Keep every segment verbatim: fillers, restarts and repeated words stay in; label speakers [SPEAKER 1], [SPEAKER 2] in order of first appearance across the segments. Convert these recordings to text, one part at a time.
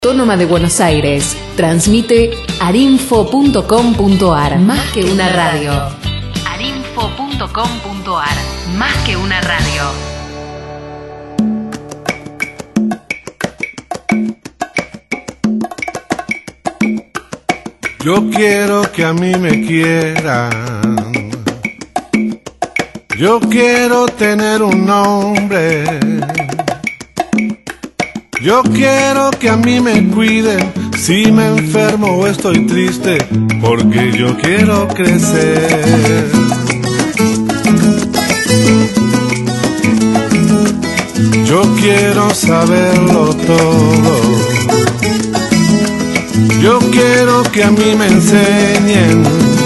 [SPEAKER 1] Autónoma de Buenos Aires. Transmite arinfo punto com punto ar. Más que una radio. arinfo punto com punto ar. Más que una radio.
[SPEAKER 2] Yo quiero que a mí me quieran. Yo quiero tener un nombre. Yo quiero que a mí me cuiden si me enfermo o estoy triste, porque yo quiero crecer. Yo quiero saberlo todo. Yo quiero que a mí me enseñen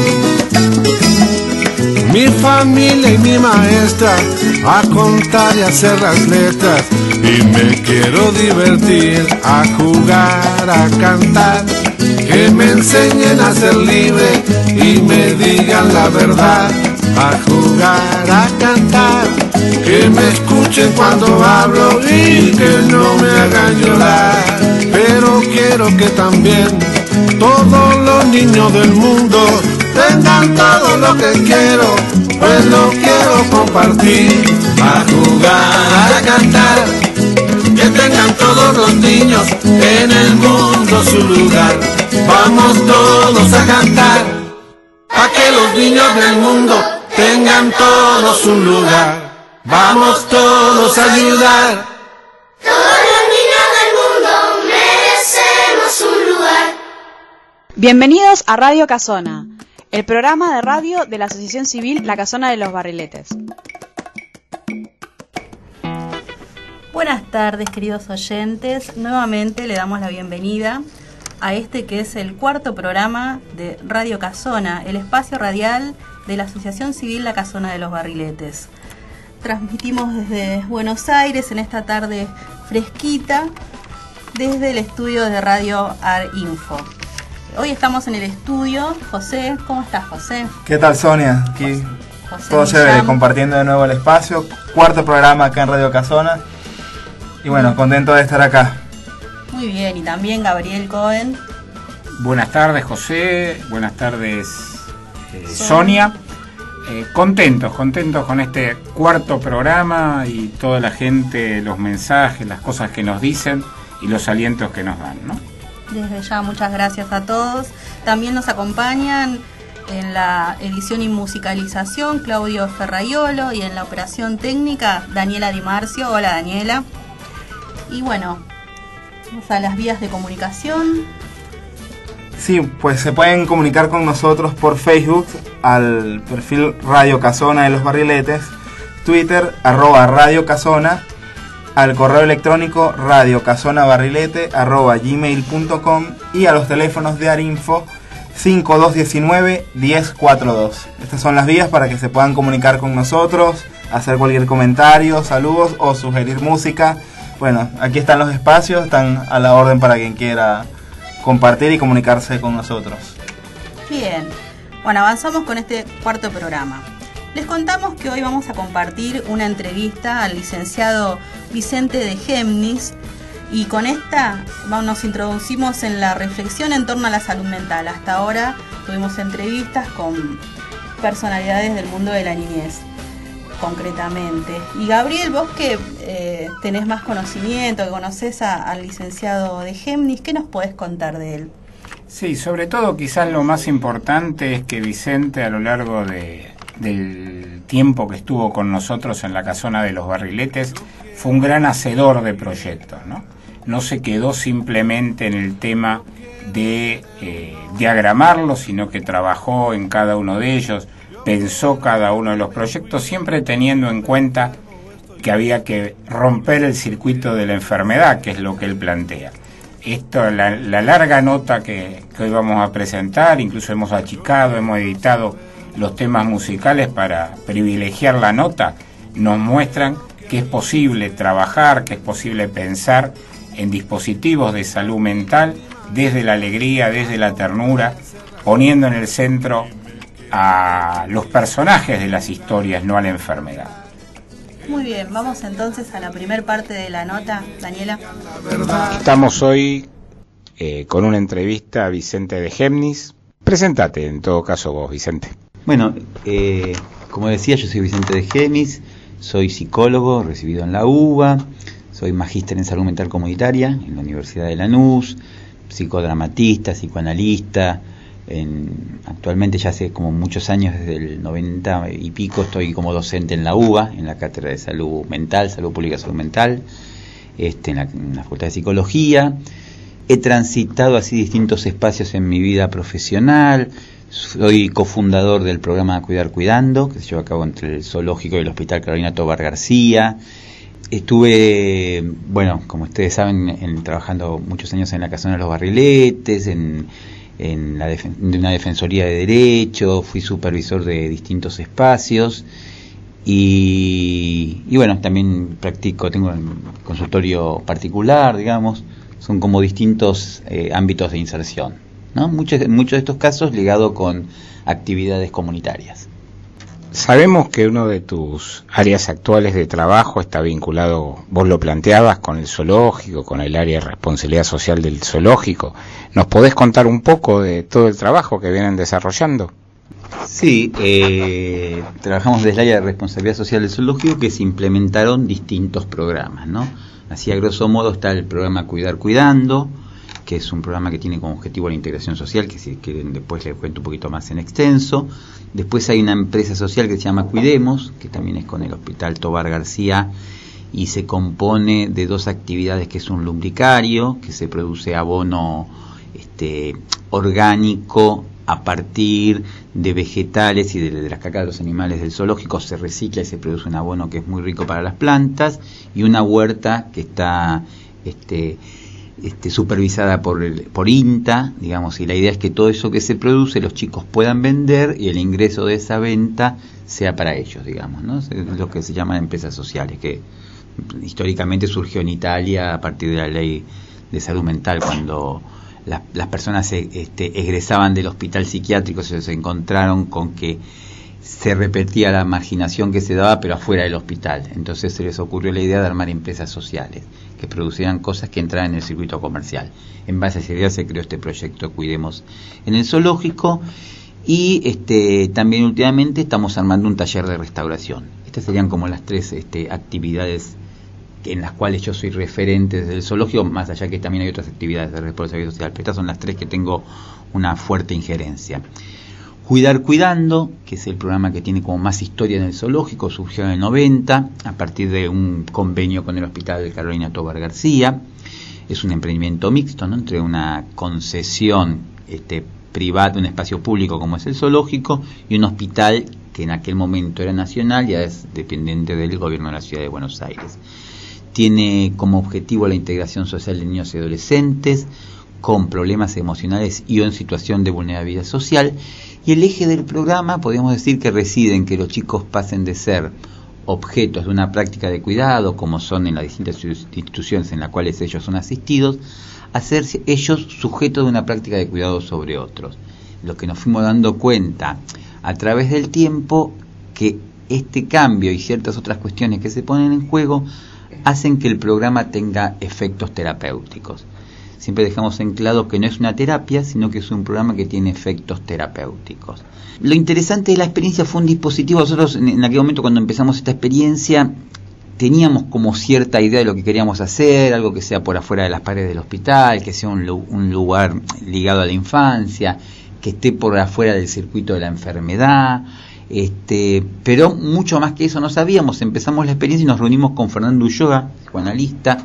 [SPEAKER 2] mi familia y mi maestra a contar y hacer las letras. Y me quiero divertir, a jugar, a cantar. Que me enseñen a ser libre y me digan la verdad. A jugar, a cantar. Que me escuchen cuando hablo y que no me hagan llorar. Pero quiero que también todos los niños del mundo tengan todo lo que quiero, pues lo quiero compartir. A jugar, a cantar. Que tengan todos los niños en el mundo su lugar. Vamos todos a cantar, a que los niños del mundo tengan todos un lugar. Vamos todos a ayudar.
[SPEAKER 3] Todos los niños del mundo merecemos un lugar.
[SPEAKER 4] Bienvenidos a Radio Casona, el programa de radio de la Asociación Civil La Casona de los Barriletes.
[SPEAKER 5] Buenas tardes, queridos oyentes. Nuevamente le damos la bienvenida a este que es el cuarto programa de Radio Casona, el espacio radial de la Asociación Civil La Casona de los Barriletes. Transmitimos desde Buenos Aires en esta tarde fresquita, desde el estudio de Radio Arinfo. Hoy estamos en el estudio. José, ¿cómo estás, José?
[SPEAKER 6] ¿Qué tal, Sonia? Aquí
[SPEAKER 5] José
[SPEAKER 6] todo chévere, compartiendo de nuevo el espacio. Cuarto programa acá en Radio Casona. Y bueno, contento de estar acá.
[SPEAKER 5] Muy bien, y también Gabriel Cohen.
[SPEAKER 7] Buenas tardes, José. Buenas tardes, eh, Sonia. Eh, contentos, contentos con este cuarto programa y toda la gente, los mensajes, las cosas que nos dicen y los alientos que nos dan, ¿no?
[SPEAKER 5] Desde ya, muchas gracias a todos. También nos acompañan en la edición y musicalización Claudio Ferraiolo y en la operación técnica Daniela Di Marcio. Hola, Daniela. Y bueno, vamos a las vías de comunicación.
[SPEAKER 6] Sí, pues se pueden comunicar con nosotros por Facebook al perfil Radio Casona de los Barriletes, Twitter arroba Radio Casona, al correo electrónico radiocasonabarrilete arroba gmail punto com y a los teléfonos de Arinfo cinco dos uno nueve, uno cero cuatro dos. Estas son las vías para que se puedan comunicar con nosotros, hacer cualquier comentario, saludos o sugerir música. Bueno, aquí están los espacios, están a la orden para quien quiera compartir y comunicarse con nosotros.
[SPEAKER 5] Bien, bueno, avanzamos con este cuarto programa. Les contamos que hoy vamos a compartir una entrevista al licenciado Vicente de Géminis y con esta nos introducimos en la reflexión en torno a la salud mental. Hasta ahora tuvimos entrevistas con personalidades del mundo de la niñez, concretamente. Y Gabriel, vos que eh, tenés más conocimiento, que conocés a, al licenciado de Géminis, ¿qué nos podés contar de él?
[SPEAKER 7] Sí, sobre todo quizás lo más importante es que Vicente a lo largo de, del tiempo que estuvo con nosotros en la Casona de los Barriletes fue un gran hacedor de proyectos, ¿no? No se quedó simplemente en el tema de eh, diagramarlos, sino que trabajó en cada uno de ellos, pensó cada uno de los proyectos, siempre teniendo en cuenta que había que romper el circuito de la enfermedad, que es lo que él plantea. Esto, la, la larga nota que, que hoy vamos a presentar, incluso hemos achicado, hemos editado los temas musicales para privilegiar la nota, nos muestran que es posible trabajar, que es posible pensar en dispositivos de salud mental desde la alegría, desde la ternura, poniendo en el centro a los personajes de las historias, no a la enfermedad.
[SPEAKER 5] Muy bien, vamos entonces a la primer parte de la nota, Daniela.
[SPEAKER 7] Estamos hoy eh, con una entrevista a Vicente de Gémnis. Preséntate, en todo caso, vos, Vicente.
[SPEAKER 8] Bueno, eh, como decía, yo soy Vicente de Gémnis, soy psicólogo, recibido en la U B A, soy magíster en salud mental comunitaria en la Universidad de Lanús, psicodramatista, psicoanalista. En, actualmente ya hace como muchos años, desde el noventa y pico, estoy como docente en la U B A, en la cátedra de salud mental, salud pública, salud mental, este, en, la, en la facultad de psicología. He transitado así distintos espacios en mi vida profesional. Soy cofundador del programa Cuidar Cuidando, que se lleva a cabo entre el Zoológico y el Hospital Carolina Tovar García. Estuve, bueno, como ustedes saben, en, trabajando muchos años en la Casona de los Barriletes, en en la defen- de una defensoría de derecho, fui supervisor de distintos espacios y, y bueno, también practico, tengo un consultorio particular, digamos, son como distintos eh, ámbitos de inserción, ¿no? Muchos, muchos de estos casos ligados con actividades comunitarias.
[SPEAKER 7] Sabemos que uno de tus áreas actuales de trabajo está vinculado, vos lo planteabas, con el zoológico, con el área de responsabilidad social del zoológico. ¿Nos podés contar un poco de todo el trabajo que vienen desarrollando?
[SPEAKER 8] Sí, eh, trabajamos desde el área de responsabilidad social del zoológico, que se implementaron distintos programas, ¿no? Así, a grosso modo, está el programa Cuidar Cuidando, que es un programa que tiene como objetivo la integración social, que si quieren después les cuento un poquito más en extenso. Después hay una empresa social que se llama Cuidemos, que también es con el Hospital Tovar García, y se compone de dos actividades, que es un lumbricario, que se produce abono este, orgánico a partir de vegetales y de, de las cacas de los animales del zoológico, se recicla y se produce un abono que es muy rico para las plantas, y una huerta que está este, este, supervisada por, el, por INTA, digamos, y la idea es que todo eso que se produce los chicos puedan vender y el ingreso de esa venta sea para ellos, digamos, ¿no? Es lo que se llaman empresas sociales, que históricamente surgió en Italia a partir de la ley de salud mental, cuando las, las personas este, egresaban del hospital psiquiátrico, se, se encontraron con que se repetía la marginación que se daba, pero afuera del hospital. Entonces se les ocurrió la idea de armar empresas sociales que producieran cosas que entraran en el circuito comercial. En base a esa idea se creó este proyecto Cuidemos en el zoológico, y este, también últimamente estamos armando un taller de restauración. Estas serían como las tres este, actividades en las cuales yo soy referente desde el zoológico, más allá que también hay otras actividades de responsabilidad social, pero estas son las tres que tengo una fuerte injerencia. Cuidar Cuidando, que es el programa que tiene como más historia en el zoológico, surgió en el noventa a partir de un convenio con el Hospital Carolina Tovar García. Es un emprendimiento mixto, ¿no?, entre una concesión este, privada, un espacio público como es el zoológico, y un hospital que en aquel momento era nacional y ya es dependiente del gobierno de la ciudad de Buenos Aires. Tiene como objetivo la integración social de niños y adolescentes con problemas emocionales y o en situación de vulnerabilidad social, y el eje del programa podríamos decir que reside en que los chicos pasen de ser objetos de una práctica de cuidado, como son en las distintas instituciones en las cuales ellos son asistidos, a ser ellos sujetos de una práctica de cuidado sobre otros. Lo que nos fuimos dando cuenta a través del tiempo, que este cambio y ciertas otras cuestiones que se ponen en juego hacen que el programa tenga efectos terapéuticos. Siempre dejamos en claro que no es una terapia, sino que es un programa que tiene efectos terapéuticos. Lo interesante de la experiencia fue un dispositivo. Nosotros en aquel momento, cuando empezamos esta experiencia, teníamos como cierta idea de lo que queríamos hacer, algo que sea por afuera de las paredes del hospital, que sea un, un lugar ligado a la infancia, que esté por afuera del circuito de la enfermedad, este, pero mucho más que eso no sabíamos. Empezamos la experiencia y nos reunimos con Fernando Ulloa, psicoanalista,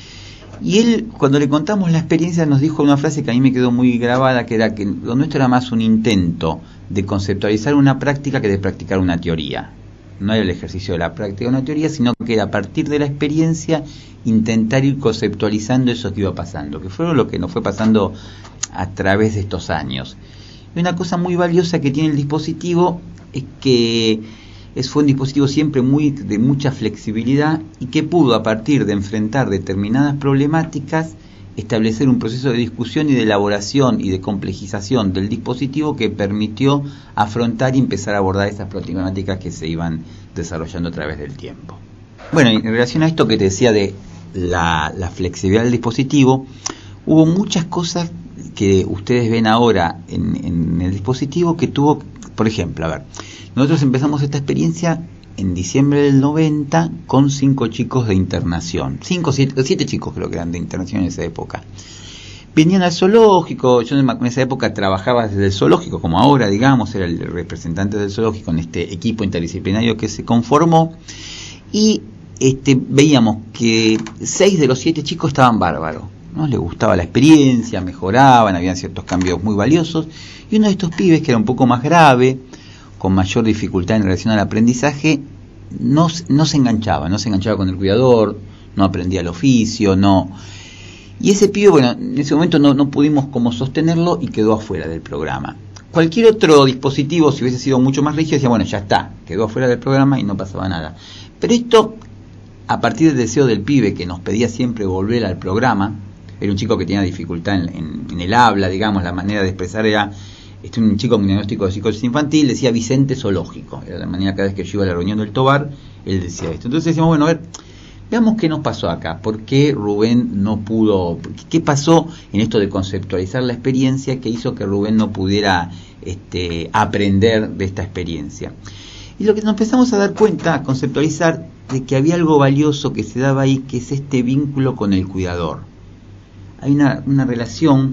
[SPEAKER 8] y él, cuando le contamos la experiencia, nos dijo una frase que a mí me quedó muy grabada, que era que lo nuestro era más un intento de conceptualizar una práctica que de practicar una teoría. No era el ejercicio de la práctica de una teoría, sino que era a partir de la experiencia intentar ir conceptualizando eso que iba pasando, que fue lo que nos fue pasando a través de estos años. Y una cosa muy valiosa que tiene el dispositivo es que es, fue un dispositivo siempre muy de mucha flexibilidad, y que pudo, a partir de enfrentar determinadas problemáticas, establecer un proceso de discusión y de elaboración y de complejización del dispositivo que permitió afrontar y empezar a abordar esas problemáticas que se iban desarrollando a través del tiempo. Bueno, en relación a esto que te decía de la, la flexibilidad del dispositivo, hubo muchas cosas que ustedes ven ahora en, en el dispositivo que tuvo, por ejemplo, a ver, nosotros empezamos esta experiencia en diciembre del noventa con cinco chicos de internación, cinco, siete, siete chicos creo que eran de internación en esa época. Venían al zoológico, yo en esa época trabajaba desde el zoológico, como ahora, digamos, era el representante del zoológico en este equipo interdisciplinario que se conformó, y este, veíamos que seis de los siete chicos estaban bárbaros, ¿no? Les gustaba la experiencia, mejoraban, habían ciertos cambios muy valiosos, y uno de estos pibes, que era un poco más grave, con mayor dificultad en relación al aprendizaje, no, no se enganchaba, no se enganchaba con el cuidador, no aprendía el oficio, no... Y ese pibe, bueno, en ese momento no, no pudimos como sostenerlo y quedó afuera del programa. Cualquier otro dispositivo, si hubiese sido mucho más rígido, decía, bueno, ya está, quedó afuera del programa y no pasaba nada. Pero esto, a partir del deseo del pibe, que nos pedía siempre volver al programa, era un chico que tenía dificultad en, en, en el habla, digamos, la manera de expresar era, este, un chico con diagnóstico de psicosis infantil, decía Vicente Zoológico, era la manera cada vez que yo iba a la reunión del Tobar, él decía esto. Entonces decíamos, bueno, a ver, veamos qué nos pasó acá, por qué Rubén no pudo, qué pasó en esto de conceptualizar la experiencia que hizo que Rubén no pudiera este, aprender de esta experiencia. Y lo que nos empezamos a dar cuenta, a conceptualizar, de que había algo valioso que se daba ahí, que es este vínculo con el cuidador. Hay una, una relación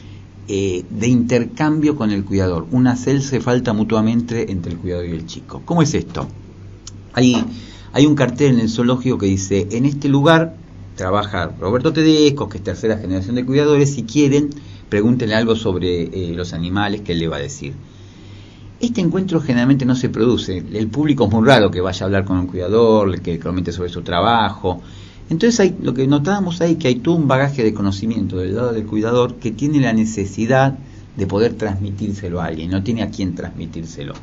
[SPEAKER 8] eh, de intercambio con el cuidador, un hacerse falta mutuamente entre el cuidador y el chico. ¿Cómo es esto? Hay... Hay un cartel en el zoológico que dice, en este lugar trabaja Roberto Tedesco, que es tercera generación de cuidadores, si quieren, pregúntenle algo sobre eh, los animales que él le va a decir. Este encuentro generalmente no se produce, el público es muy raro que vaya a hablar con un cuidador, que comente sobre su trabajo. Entonces hay, lo que notábamos ahí, que hay todo un bagaje de conocimiento del lado del cuidador que tiene la necesidad de poder transmitírselo a alguien, no tiene a quién transmitírselo.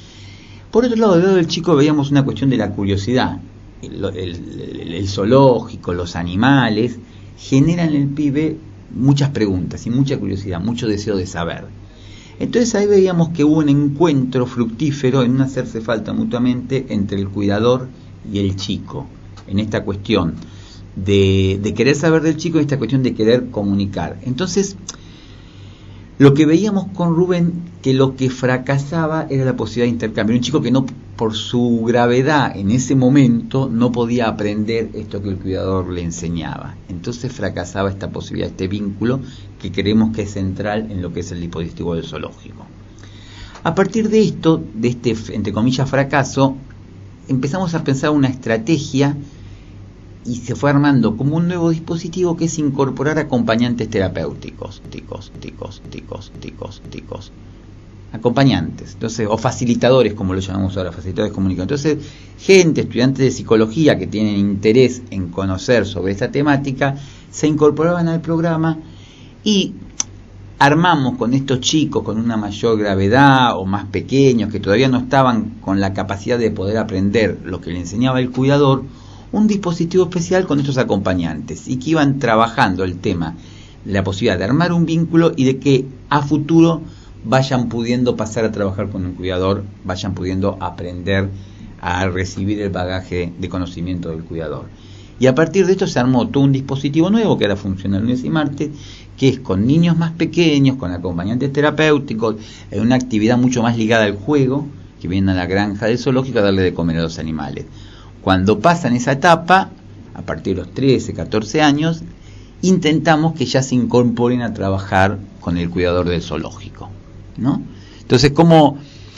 [SPEAKER 8] Por otro lado, del lado del chico veíamos una cuestión de la curiosidad. El, el, el, el zoológico, los animales, generan en el pibe muchas preguntas y mucha curiosidad, mucho deseo de saber. Entonces ahí veíamos que hubo un encuentro fructífero en un hacerse falta mutuamente entre el cuidador y el chico, en esta cuestión de, de querer saber del chico y esta cuestión de querer comunicar. Entonces, lo que veíamos con Rubén, que lo que fracasaba era la posibilidad de intercambio. Un chico que no, por su gravedad en ese momento, no podía aprender esto que el cuidador le enseñaba. Entonces fracasaba esta posibilidad, este vínculo que creemos que es central en lo que es el dispositivo del zoológico. A partir de esto, de este, entre comillas, fracaso, empezamos a pensar una estrategia y se fue armando como un nuevo dispositivo que es incorporar acompañantes terapéuticos, ticos, ticos, ticos, ticos, ticos, acompañantes, entonces, o facilitadores, como lo llamamos ahora, facilitadores comunicativos. Entonces, gente, estudiantes de psicología que tienen interés en conocer sobre esta temática, se incorporaban al programa y armamos con estos chicos con una mayor gravedad o más pequeños que todavía no estaban con la capacidad de poder aprender lo que le enseñaba el cuidador, un dispositivo especial con estos acompañantes y que iban trabajando el tema, la posibilidad de armar un vínculo y de que a futuro vayan pudiendo pasar a trabajar con un cuidador, vayan pudiendo aprender a recibir el bagaje de conocimiento del cuidador. Y a partir de esto se armó todo un dispositivo nuevo que ahora funciona lunes y martes, que es con niños más pequeños, con acompañantes terapéuticos, en una actividad mucho más ligada al juego, que vienen a la granja del zoológico a darle de comer a los animales. Cuando pasan esa etapa, a partir de los trece, catorce años, intentamos que ya se incorporen a trabajar con el cuidador del zoológico, ¿no? Entonces, como,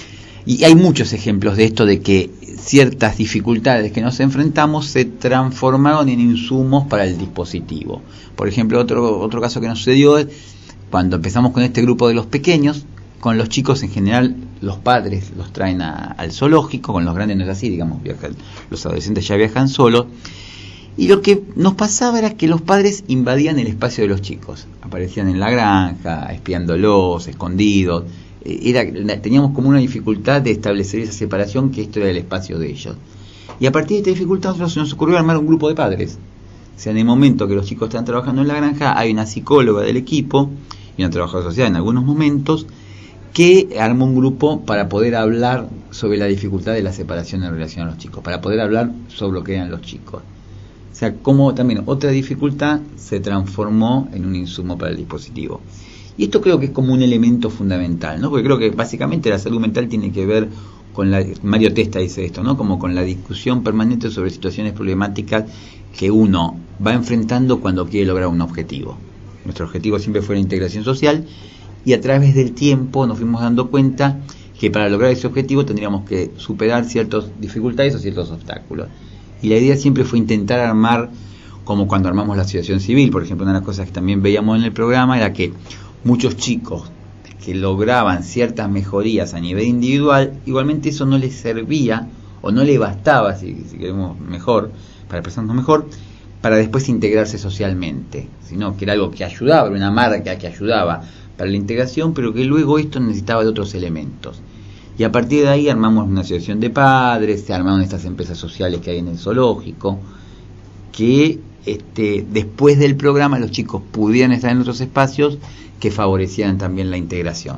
[SPEAKER 8] y hay muchos ejemplos de esto, de que ciertas dificultades que nos enfrentamos se transformaron en insumos para el dispositivo. Por ejemplo, otro, otro caso que nos sucedió es cuando empezamos con este grupo de los pequeños. Con los chicos en general, los padres los traen a, al zoológico, con los grandes no es así, digamos, viajan, los adolescentes ya viajan solos. Y lo que nos pasaba era que los padres invadían el espacio de los chicos, aparecían en la granja, espiándolos, escondidos. Era, teníamos como una dificultad de establecer esa separación, que esto era el espacio de ellos. Y a partir de esta dificultad nosotros se nos ocurrió armar un grupo de padres. O sea, en el momento que los chicos están trabajando en la granja, hay una psicóloga del equipo y una trabajadora social en algunos momentos, que armó un grupo para poder hablar sobre la dificultad de la separación en relación a los chicos, para poder hablar sobre lo que eran los chicos. O sea, como también otra dificultad se transformó en un insumo para el dispositivo. Y esto creo que es como un elemento fundamental, ¿no? Porque creo que básicamente la salud mental tiene que ver con la, Mario Testa dice esto, ¿no? Como con la discusión permanente sobre situaciones problemáticas que uno va enfrentando cuando quiere lograr un objetivo. Nuestro objetivo siempre fue la integración social, y a través del tiempo nos fuimos dando cuenta que para lograr ese objetivo tendríamos que superar ciertas dificultades o ciertos obstáculos. Y la idea siempre fue intentar armar, como cuando armamos la asociación civil, por ejemplo, una de las cosas que también veíamos en el programa era que muchos chicos que lograban ciertas mejorías a nivel individual, igualmente eso no les servía o no les bastaba, si, si queremos mejor, para expresarnos mejor, para después integrarse socialmente, sino que era algo que ayudaba, era una marca que ayudaba para la integración, pero que luego esto necesitaba de otros elementos. Y a partir de ahí armamos una asociación de padres, se armaron estas empresas sociales que hay en el zoológico, que este, después del programa los chicos pudieran estar en otros espacios que favorecieran también la integración.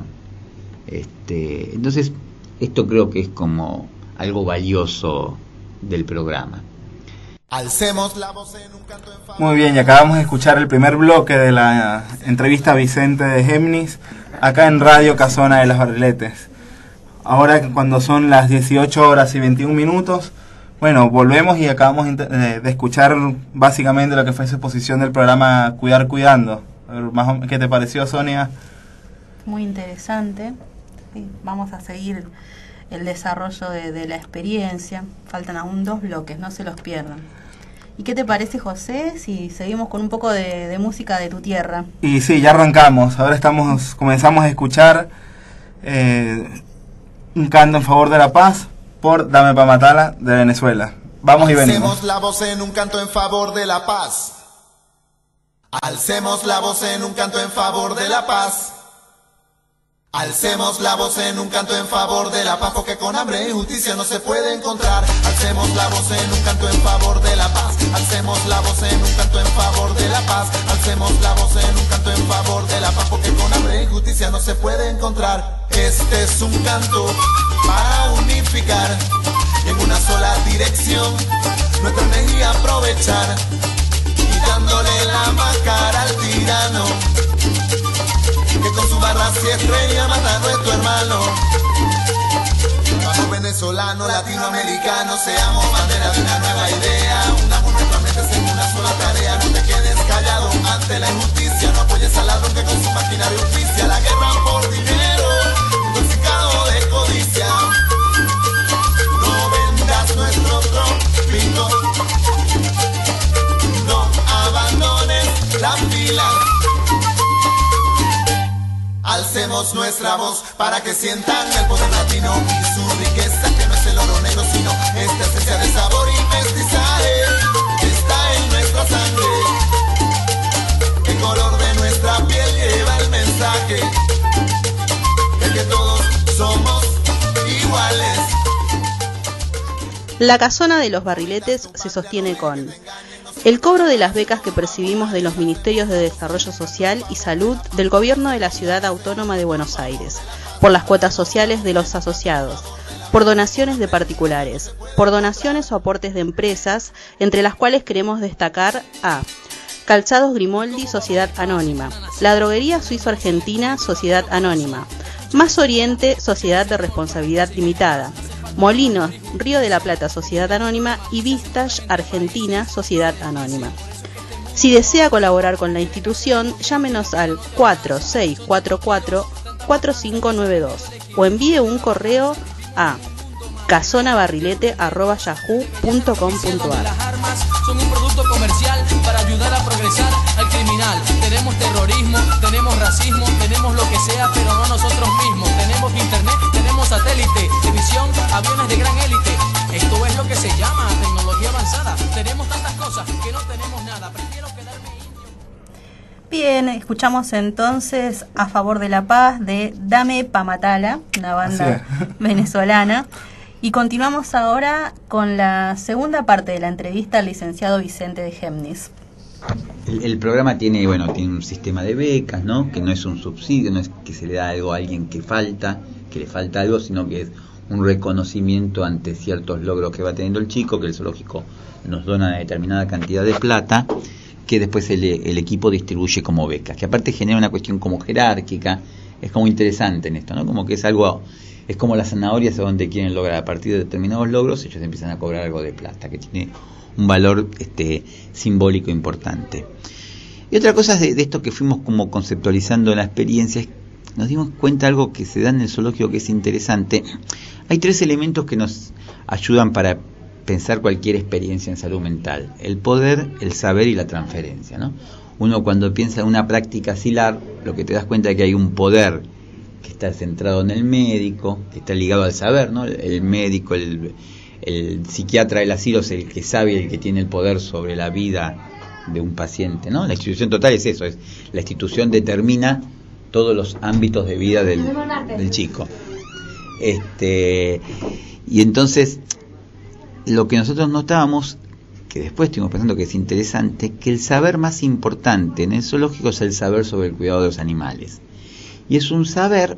[SPEAKER 8] Este, entonces, esto creo que es como algo valioso del programa.
[SPEAKER 9] Alcemos la voz en un canto en favor.
[SPEAKER 6] Muy bien, y acabamos de escuchar el primer bloque de la entrevista a Vicente de Géminis, acá en Radio Casona de los Barriletes. Ahora, cuando son las dieciocho horas y veintiún minutos, bueno, volvemos y acabamos de escuchar básicamente lo que fue esa exposición del programa Cuidar Cuidando. ¿Qué te pareció, Sonia?
[SPEAKER 5] Muy interesante. Sí, vamos a seguir el desarrollo de, de la experiencia. Faltan aún dos bloques, no se los pierdan. ¿Y qué te parece, José, si seguimos con un poco de, de música de tu tierra?
[SPEAKER 6] Y sí, ya arrancamos. Ahora estamos comenzamos a escuchar eh, un canto en favor de la paz por Dame pa' Matala de Venezuela. Vamos y venimos.
[SPEAKER 9] Alcemos la voz en un canto en favor de la paz. Alcemos la voz en un canto en favor de la paz. Alcemos la voz en un canto en favor de la paz, porque con hambre y justicia no se puede encontrar. Alcemos la voz en un canto en favor de la paz. Alcemos la voz en un canto en favor de la paz. Alcemos la voz en un canto en favor de la paz, porque con hambre y justicia no se puede encontrar. Este es un canto para unificar en una sola dirección, nuestra energía aprovechar, dándole la máscara al tirano, que con su barra si estrella mata a nuestro hermano. Vamos venezolanos, latinoamericanos, seamos bandera de una nueva idea, unamos nuestras mentes en una sola tarea. No te quedes callado ante la injusticia, no apoyes al ladrón que con su maquinaria justicia la guerra por dinero, intoxicado de codicia. No vendas nuestro trópico, abandones la fila. Alcemos nuestra voz para que sientan el poder latino y su riqueza, que no es el oro negro, sino esta esencia de sabor y mestizaje que está en nuestra sangre. El color de nuestra piel lleva el mensaje de que todos somos iguales.
[SPEAKER 5] La Casona de los Barriletes se sostiene con el cobro de las becas que percibimos de los Ministerios de Desarrollo Social y Salud del Gobierno de la Ciudad Autónoma de Buenos Aires, por las cuotas sociales de los asociados, por donaciones de particulares, por donaciones o aportes de empresas, entre las cuales queremos destacar a Calzados Grimoldi, Sociedad Anónima, La Droguería Suizo Argentina, Sociedad Anónima, Más Oriente, Sociedad de Responsabilidad Limitada, Molinos, Río de la Plata, Sociedad Anónima y Vistage Argentina, Sociedad Anónima. Si desea colaborar con la institución, llámenos al cuatro seis cuatro cuatro, cuatro cinco nueve dos o envíe un correo a casonabarrilete arroba yahoo punto com punto a r.
[SPEAKER 10] Las armas son un producto comercial para ayudar a progresar al criminal. Tenemos terrorismo, tenemos racismo, tenemos lo que sea, pero no nosotros mismos. Tenemos internet, tenemos satélite, televisión, aviones de gran élite. Esto es lo que se llama tecnología avanzada. Tenemos tantas cosas que no tenemos nada. Prefiero quedarme indio.
[SPEAKER 5] Bien, escuchamos entonces A Favor de la Paz de Dame pa' Matala, una banda venezolana. Y continuamos ahora con la segunda parte de la entrevista al licenciado Vicente de Géminis.
[SPEAKER 8] El, el programa tiene, bueno, tiene un sistema de becas, ¿no? Que no es un subsidio, no es que se le da algo a alguien que falta, que le falta algo, sino que es un reconocimiento ante ciertos logros que va teniendo el chico, que el zoológico nos dona una determinada cantidad de plata, que después el, el equipo distribuye como becas, que aparte genera una cuestión como jerárquica. Es como interesante en esto, ¿no? Como que es algo, es como las zanahorias a donde quieren lograr, a partir de determinados logros ellos empiezan a cobrar algo de plata, que tiene un valor este, simbólico importante. Y otra cosa de, de esto que fuimos como conceptualizando en la experiencia, es, nos dimos cuenta de algo que se da en el zoológico que es interesante. Hay tres elementos que nos ayudan para pensar cualquier experiencia en salud mental: el poder, el saber y la transferencia, ¿no? Uno cuando piensa en una práctica asilar, lo que te das cuenta es que hay un poder que está centrado en el médico, que está ligado al saber, ¿no? El médico, el, el psiquiatra del asilo es el que sabe y el que tiene el poder sobre la vida de un paciente, ¿no? La institución total es eso, es la institución determina todos los ámbitos de vida del, del chico. Este, y entonces, lo que nosotros notábamos, que después estuvimos pensando que es interesante, que el saber más importante en el zoológico es el saber sobre el cuidado de los animales. Y es un saber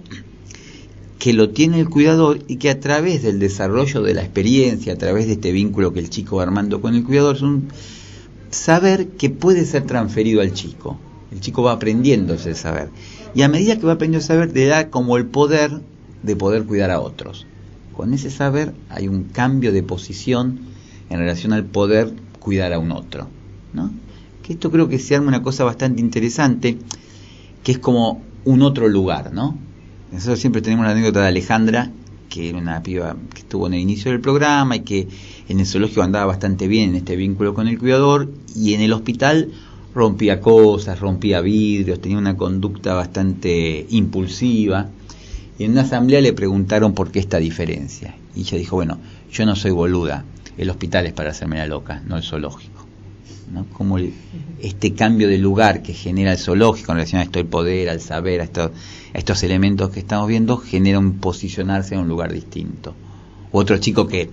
[SPEAKER 8] que lo tiene el cuidador y que a través del desarrollo de la experiencia, a través de este vínculo que el chico va armando con el cuidador, es un saber que puede ser transferido al chico. El chico va aprendiendo ese saber. Y a medida que va aprendiendo ese saber, le da como el poder de poder cuidar a otros. Con ese saber hay un cambio de posición en relación al poder cuidar a un otro, ¿no? Que esto creo que se arma una cosa bastante interesante, que es como un otro lugar, ¿no? Nosotros siempre tenemos la anécdota de Alejandra, que era una piba que estuvo en el inicio del programa y que en el zoológico andaba bastante bien en este vínculo con el cuidador, y en el hospital rompía cosas, rompía vidrios, tenía una conducta bastante impulsiva, y en una asamblea le preguntaron por qué esta diferencia, y ella dijo, bueno, yo no soy boluda, el hospital es para hacerme la loca, no el zoológico, ¿no? Como el, este cambio de lugar que genera el zoológico en relación a esto del poder, al saber, a, esto, a estos elementos que estamos viendo, genera un posicionarse en un lugar distinto. Otro chico que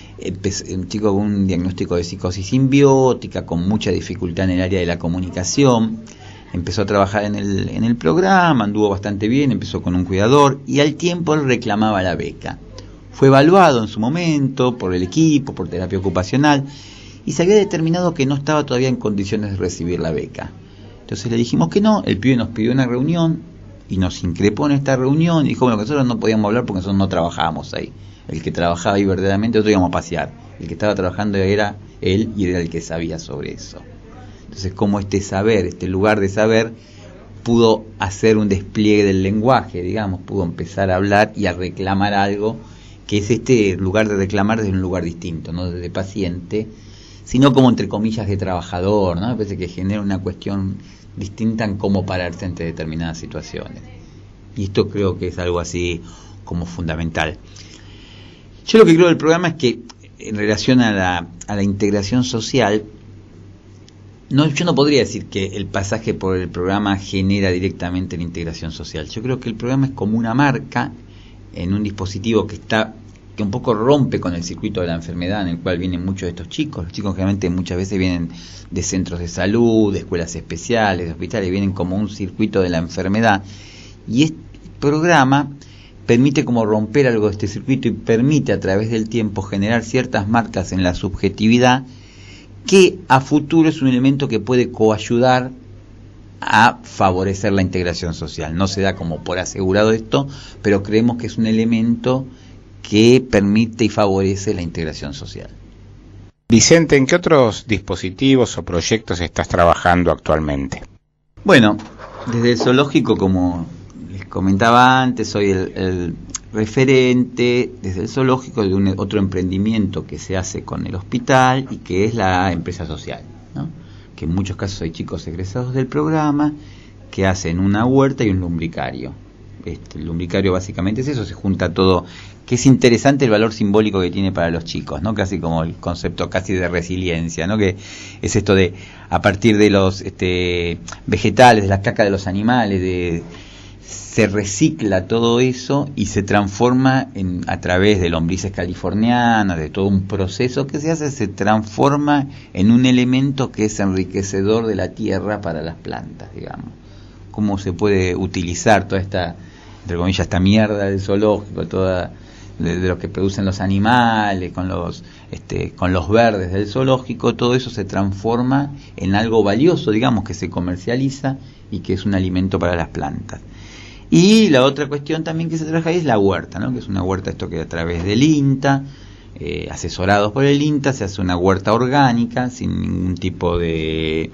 [SPEAKER 8] un chico con un diagnóstico de psicosis simbiótica, con mucha dificultad en el área de la comunicación, empezó a trabajar en el, en el programa, anduvo bastante bien, empezó con un cuidador y al tiempo él reclamaba la beca. Fue evaluado en su momento por el equipo, por terapia ocupacional, y se había determinado que no estaba todavía en condiciones de recibir la beca. Entonces le dijimos que no, el pibe nos pidió una reunión y nos increpó en esta reunión y dijo, bueno, que nosotros no podíamos hablar porque nosotros no trabajábamos ahí. El que trabajaba ahí verdaderamente, nosotros íbamos a pasear. El que estaba trabajando era él y era el que sabía sobre eso. Entonces, como este saber, este lugar de saber, pudo hacer un despliegue del lenguaje, digamos, pudo empezar a hablar y a reclamar algo, que es este lugar de reclamar desde un lugar distinto, no desde paciente, sino como entre comillas de trabajador, ¿no? Me parece que genera una cuestión distinta en cómo pararse ante determinadas situaciones. Y esto creo que es algo así como fundamental. Yo lo que creo del programa es que en relación a la, a la integración social, no, yo no podría decir que el pasaje por el programa genera directamente la integración social. Yo creo que el programa es como una marca en un dispositivo que está que un poco rompe con el circuito de la enfermedad en el cual vienen muchos de estos chicos. Los chicos generalmente muchas veces vienen de centros de salud, de escuelas especiales, de hospitales, vienen como un circuito de la enfermedad. Y este programa permite como romper algo de este circuito y permite a través del tiempo generar ciertas marcas en la subjetividad que a futuro es un elemento que puede coayudar a favorecer la integración social. No se da como por asegurado esto, pero creemos que es un elemento que permite y favorece la integración social.
[SPEAKER 7] Vicente, ¿en qué otros dispositivos o proyectos estás trabajando actualmente?
[SPEAKER 8] Bueno, desde el zoológico, como les comentaba antes, soy el, el referente desde el zoológico de un, otro emprendimiento que se hace con el hospital y que es la empresa social, ¿no? Que en muchos casos hay chicos egresados del programa que hacen una huerta y un lumbricario. Este, el lumbricario básicamente es eso, se junta todo, que es interesante el valor simbólico que tiene para los chicos, ¿no? Casi como el concepto casi de resiliencia, ¿no? Que es esto de, a partir de los este, vegetales, de la caca de los animales, de, se recicla todo eso y se transforma en, a través de lombrices californianas, de todo un proceso que se hace, se transforma en un elemento que es enriquecedor de la tierra para las plantas, digamos. Cómo se puede utilizar toda esta, entre comillas, esta mierda del zoológico, toda de, de lo que producen los animales, con los, este, con los verdes del zoológico, todo eso se transforma en algo valioso, digamos, que se comercializa y que es un alimento para las plantas. Y la otra cuestión también que se trabaja ahí es la huerta, ¿no? Que es una huerta, esto que a través del INTA, eh, asesorados por el INTA, se hace una huerta orgánica, sin ningún tipo de,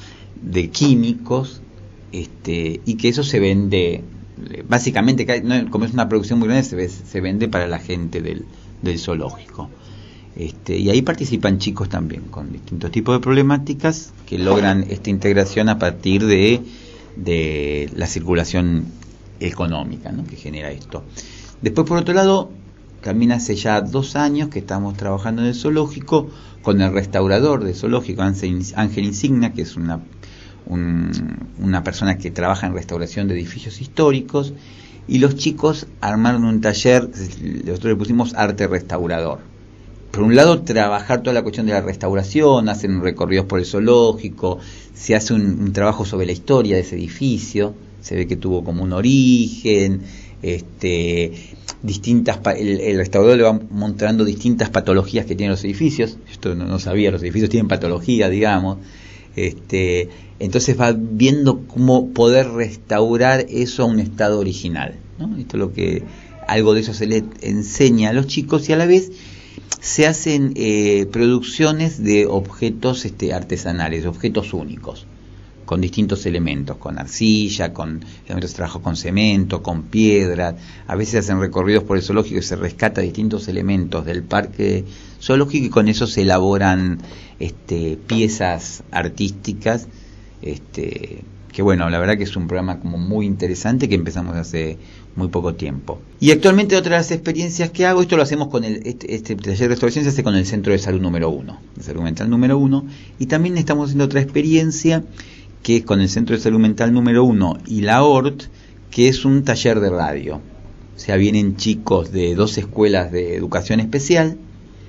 [SPEAKER 8] de químicos, este, y que eso se vende, básicamente, no, como es una producción muy grande, se, ve, se vende para la gente del, del zoológico. Este, y ahí participan chicos también, con distintos tipos de problemáticas, que logran esta integración a partir de, de la circulación económica, ¿no?, que genera esto. Después, por otro lado, también hace ya dos años que estamos trabajando en el zoológico con el restaurador del zoológico, Ángel Insignia, que es una, un, una persona que trabaja en restauración de edificios históricos, y los chicos armaron un taller, nosotros le pusimos arte restaurador. Por un lado, trabajar toda la cuestión de la restauración, hacen recorridos por el zoológico, se hace un, un trabajo sobre la historia de ese edificio, se ve que tuvo como un origen, este, distintas, el, el restaurador le va mostrando distintas patologías que tienen los edificios. Esto no, no sabía, los edificios tienen patología, digamos. Este, entonces va viendo cómo poder restaurar eso a un estado original, ¿no? Esto es lo que, algo de eso se le enseña a los chicos, y a la vez se hacen eh, producciones de objetos este, artesanales, objetos únicos, con distintos elementos, con arcilla, con elementos de trabajo con cemento, con piedras. A veces hacen recorridos por el zoológico y se rescata distintos elementos del parque zoológico, y con eso se elaboran este, piezas artísticas, este, que bueno, la verdad que es un programa como muy interesante que empezamos hace muy poco tiempo. Y actualmente otra de las experiencias que hago, esto lo hacemos con el, este, este taller de restauración se hace con el Centro de Salud número uno, de Salud Mental número uno, y también estamos haciendo otra experiencia que es con el Centro de Salud Mental número uno y la O R T, que es un taller de radio. O sea, vienen chicos de dos escuelas de educación especial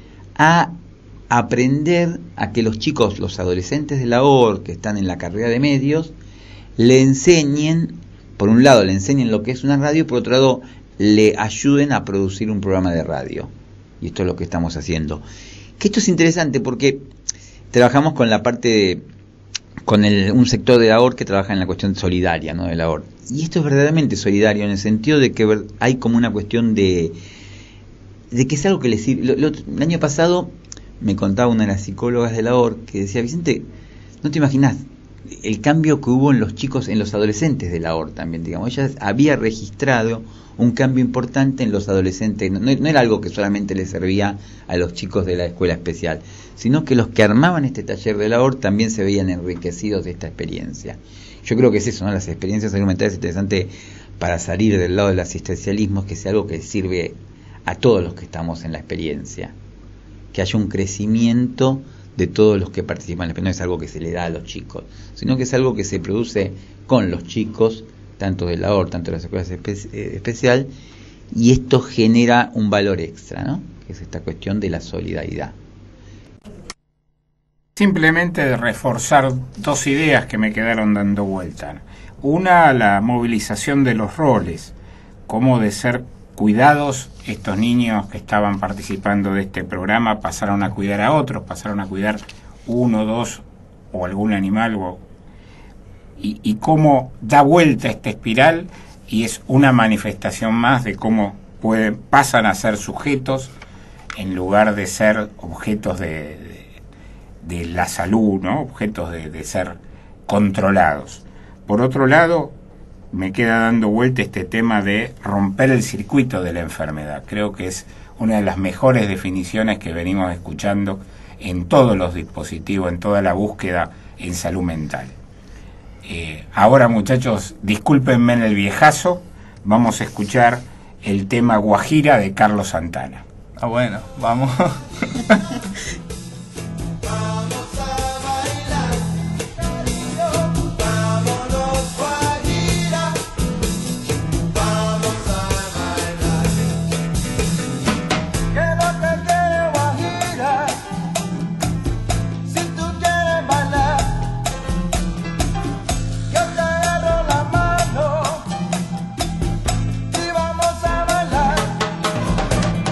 [SPEAKER 8] a aprender a que los chicos, los adolescentes de la O R T, que están en la carrera de medios, le enseñen, por un lado le enseñen lo que es una radio, y por otro lado le ayuden a producir un programa de radio. Y esto es lo que estamos haciendo. Que esto es interesante porque trabajamos con la parte de, con el, un sector de la O R T que trabaja en la cuestión solidaria, ¿no?, de la O R T. Y esto es verdaderamente solidario en el sentido de que hay como una cuestión de, de que es algo que les sirve. Lo, lo, el año pasado me contaba una de las psicólogas de la O R T que decía: Vicente, no te imaginas el cambio que hubo en los chicos, en los adolescentes de la O R T también, digamos. Ella había registrado un cambio importante en los adolescentes. No, no era algo que solamente le servía a los chicos de la escuela especial, sino que los que armaban este taller de la O R T también se veían enriquecidos de esta experiencia. Yo creo que es eso, ¿no? Las experiencias de salud mental es interesante para salir del lado del asistencialismo, que sea algo que sirve a todos los que estamos en la experiencia, que haya un crecimiento de todos los que participan. No es algo que se le da a los chicos, sino que es algo que se produce con los chicos, tanto de la O R T, tanto de las escuelas espe- eh, especial, y esto genera un valor extra, ¿no?, que es esta cuestión de la solidaridad.
[SPEAKER 7] Simplemente de reforzar dos ideas que me quedaron dando vuelta. Una, la movilización de los roles, cómo de ser cuidados, estos niños que estaban participando de este programa pasaron a cuidar a otros, pasaron a cuidar uno, dos o algún animal, o, y, y cómo da vuelta esta espiral, y es una manifestación más de cómo pueden, pasan a ser sujetos en lugar de ser objetos de, de, de la salud, ¿no?, objetos de, de ser controlados. Por otro lado, me queda dando vuelta este tema de romper el circuito de la enfermedad. Creo que es una de las mejores definiciones que venimos escuchando en todos los dispositivos, en toda la búsqueda en salud mental. Eh, ahora, muchachos, discúlpenme en el viejazo, vamos a escuchar el tema Guajira de Carlos Santana.
[SPEAKER 6] Ah, bueno, vamos.
[SPEAKER 9] Vamos a bailar.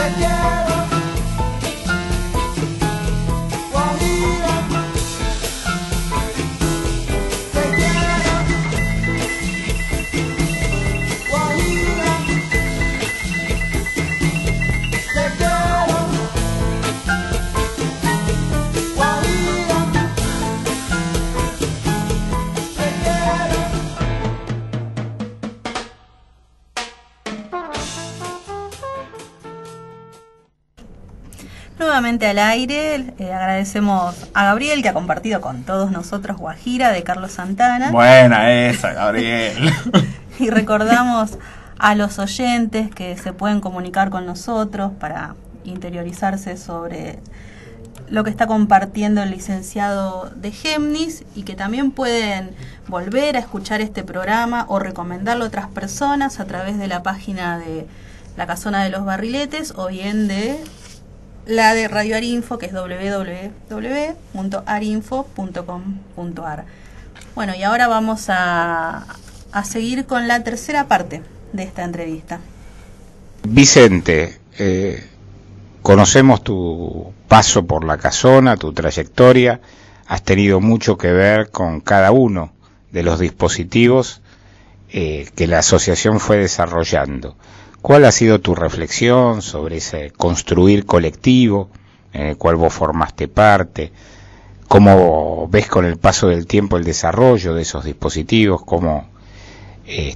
[SPEAKER 5] Nuevamente al aire, eh, agradecemos a Gabriel que ha compartido con todos nosotros Guajira de Carlos Santana.
[SPEAKER 6] Buena esa, Gabriel.
[SPEAKER 5] Y recordamos a los oyentes que se pueden comunicar con nosotros para interiorizarse sobre lo que está compartiendo el licenciado de Géminis y que también pueden volver a escuchar este programa o recomendarlo a otras personas a través de la página de La Casona de los Barriletes o bien de la de Radio Arinfo, que es doble u doble u doble u punto arinfo punto com punto a r. Bueno, y ahora vamos a, a seguir con la tercera parte de esta entrevista.
[SPEAKER 7] Vicente, eh, conocemos tu paso por la casona, tu trayectoria, has tenido mucho que ver con cada uno de los dispositivos eh, que la asociación fue desarrollando. ¿Cuál ha sido tu reflexión sobre ese construir colectivo en el cual vos formaste parte? ¿Cómo ves con el paso del tiempo el desarrollo de esos dispositivos? ¿Cómo, eh...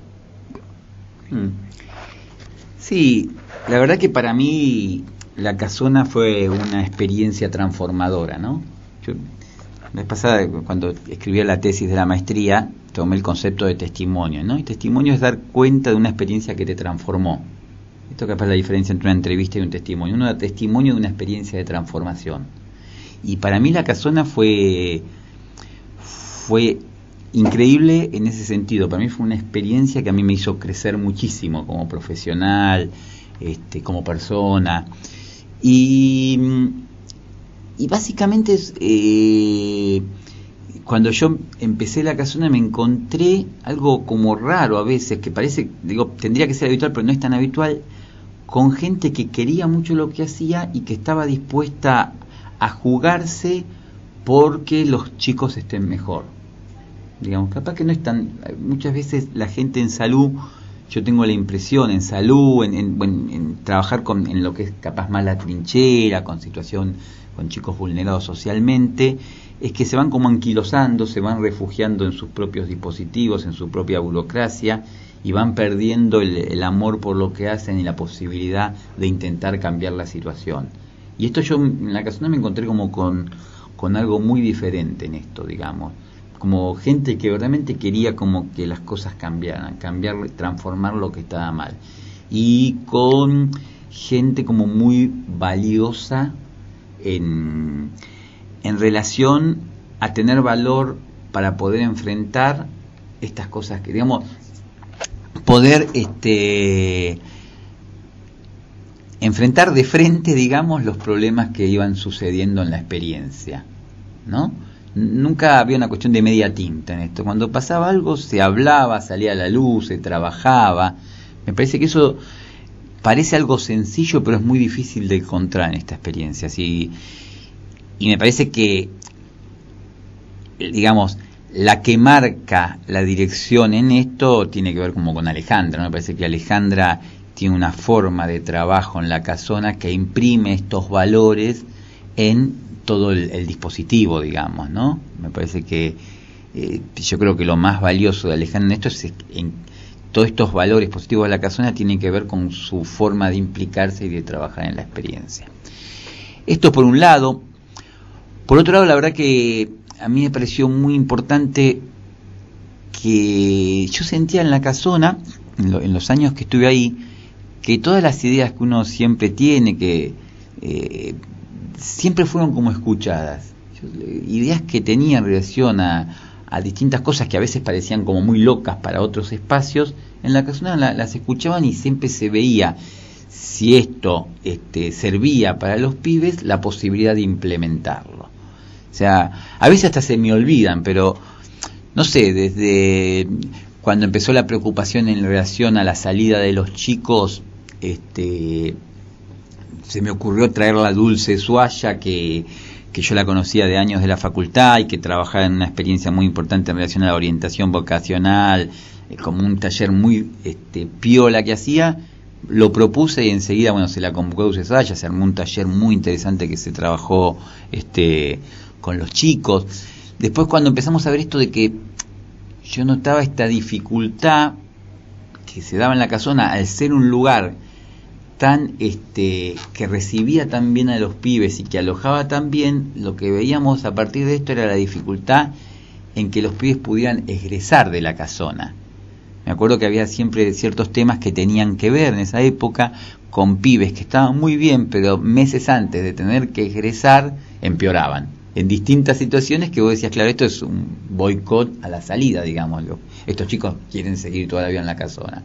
[SPEAKER 8] Sí, la verdad que para mí la casona fue una experiencia transformadora, ¿no? Yo, la vez pasada, cuando escribía la tesis de la maestría, tomé el concepto de testimonio, ¿no? Y testimonio es dar cuenta de una experiencia que te transformó. Esto capaz es la diferencia entre una entrevista y un testimonio. Uno da testimonio de una experiencia de transformación. Y para mí la casona fue fue increíble en ese sentido. Para mí fue una experiencia que a mí me hizo crecer muchísimo como profesional, este, como persona. Y, y básicamente eh, cuando yo empecé la casona me encontré algo como raro a veces, que parece, digo, tendría que ser habitual, pero no es tan habitual, con gente que quería mucho lo que hacía y que estaba dispuesta a jugarse porque los chicos estén mejor. Digamos, capaz que no es tan... Muchas veces la gente en salud, yo tengo la impresión, en salud, en, en, en, en trabajar con, en lo que es capaz más la trinchera, con situación, con chicos vulnerados socialmente, es que se van como anquilosando, se van refugiando en sus propios dispositivos, en su propia burocracia, y van perdiendo el, el amor por lo que hacen y la posibilidad de intentar cambiar la situación. Y esto yo en la casona me encontré como con, con algo muy diferente en esto, digamos, como gente que verdaderamente quería como que las cosas cambiaran, cambiar, transformar lo que estaba mal, y con gente como muy valiosa en, en relación a tener valor para poder enfrentar estas cosas que, digamos, poder este enfrentar de frente, digamos, los problemas que iban sucediendo en la experiencia, ¿no? Nunca había una cuestión de media tinta en esto. Cuando pasaba algo se hablaba, salía a la luz, se trabajaba. Me parece que eso parece algo sencillo, pero es muy difícil de encontrar en esta experiencia. Y, y me parece que, digamos, la que marca la dirección en esto tiene que ver como con Alejandra, ¿no? Me parece que Alejandra tiene una forma de trabajo en la casona que imprime estos valores en todo el, el dispositivo, digamos, ¿no? Me parece que eh, yo creo que lo más valioso de Alejandra en esto es en todos estos valores positivos de la casona tienen que ver con su forma de implicarse y de trabajar en la experiencia. Esto por un lado. Por otro lado, la verdad que a mí me pareció muy importante que yo sentía en la casona, en, lo, en los años que estuve ahí, que todas las ideas que uno siempre tiene, que eh, siempre fueron como escuchadas. Yo, ideas que tenía en relación a, a distintas cosas que a veces parecían como muy locas para otros espacios, en la casona la, las escuchaban y siempre se veía, si esto este, servía para los pibes, la posibilidad de implementarlo. O sea, a veces hasta se me olvidan, pero no sé, desde cuando empezó la preocupación en relación a la salida de los chicos, este, se me ocurrió traerla a Dulce Suaya, que, que yo la conocía de años de la facultad y que trabajaba en una experiencia muy importante en relación a la orientación vocacional, eh, como un taller muy este, piola que hacía. Lo propuse y enseguida, bueno, se la convocó a Dulce Suaya, se armó un taller muy interesante que se trabajó este, con los chicos. Después, cuando empezamos a ver esto de que yo notaba esta dificultad que se daba en la casona al ser un lugar tan este que recibía tan bien a los pibes y que alojaba tan bien, lo que veíamos a partir de esto era la dificultad en que los pibes pudieran egresar de la casona. Me acuerdo que había siempre ciertos temas que tenían que ver en esa época con pibes que estaban muy bien, pero meses antes de tener que egresar empeoraban en distintas situaciones que vos decías, claro, esto es un boicot a la salida, digámoslo. Estos chicos quieren seguir toda la vida en la casona.